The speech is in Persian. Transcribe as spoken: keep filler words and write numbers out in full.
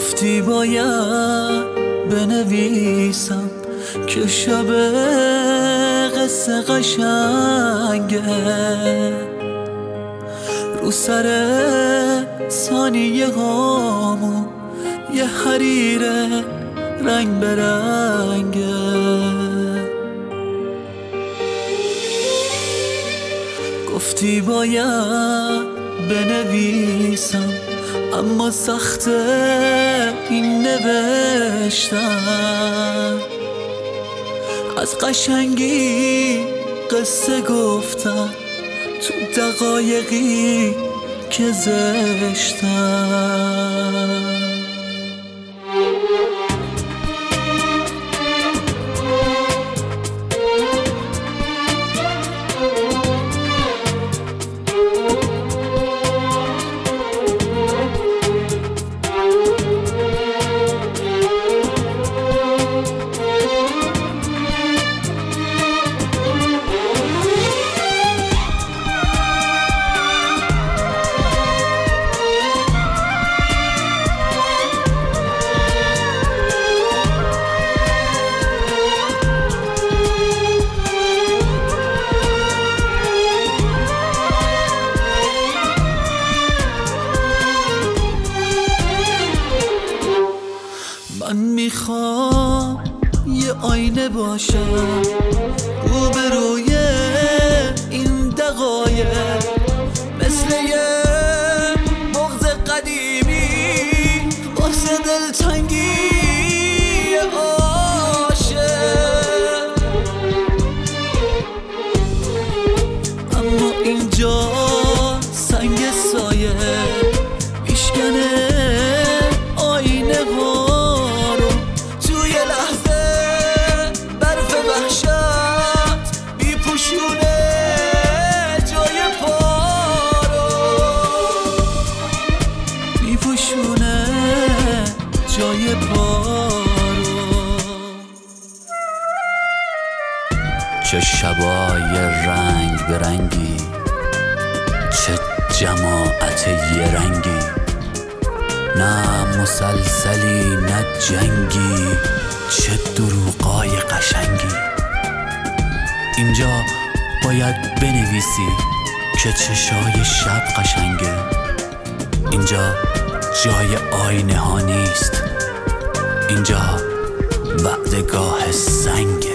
گفتی باید بنویسم که شب قصه قشنگه، رو سر ثانیه هامون یه حریر رنگ برنگه. گفتی باید بنویسم اما سخته این نوشتن، از قشنگی قصه گفتن تو دقایقی که زشتن. من میخوام یه آینه باشم روبروی این دقایق، مثل یه بغض قدیمی واسه دلتنگی عاشق. اما اینجا سنگ سایه میشکنه آینه ها، میپوشونه جای پارو. چه شبای رنگ برنگی، چه جماعت یه رنگی، نه مسلسلی نه جنگی، چه دروغای قشنگی. اینجا باید بنویسی که چشای شب قشنگه، اینجا جای آینه ها نیست، اینجا وعدگاه سنگه.